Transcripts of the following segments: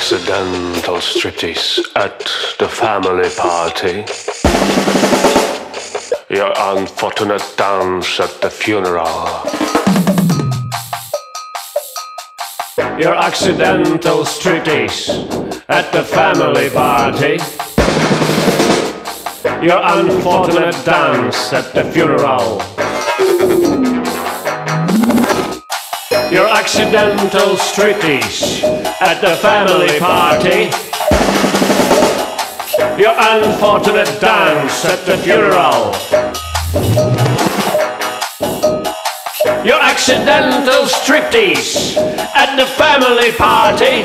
accidental striptease at the family party. Your unfortunate dance at the funeral. Your accidental striptease at the family party. Your unfortunate dance at the funeral. Your accidental striptease at the family party. Your unfortunate dance at the funeral. Your accidental striptease at the family party.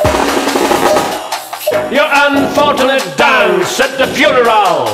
Your unfortunate dance at the funeral.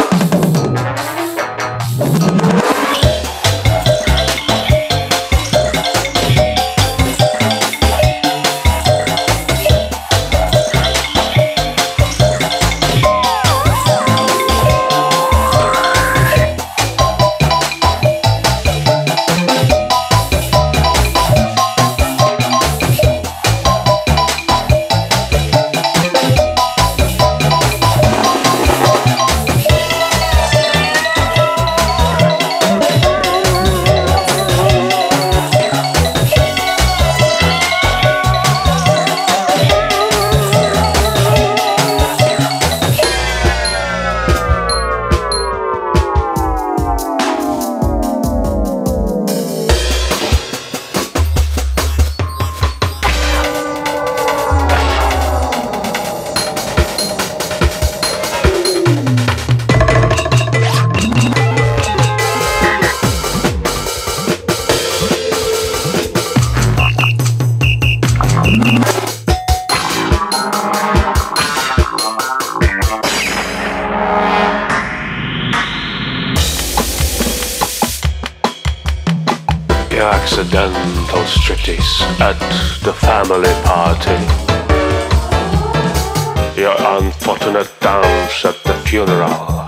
Your accidental striptease at the family party. Your unfortunate dance at the funeral.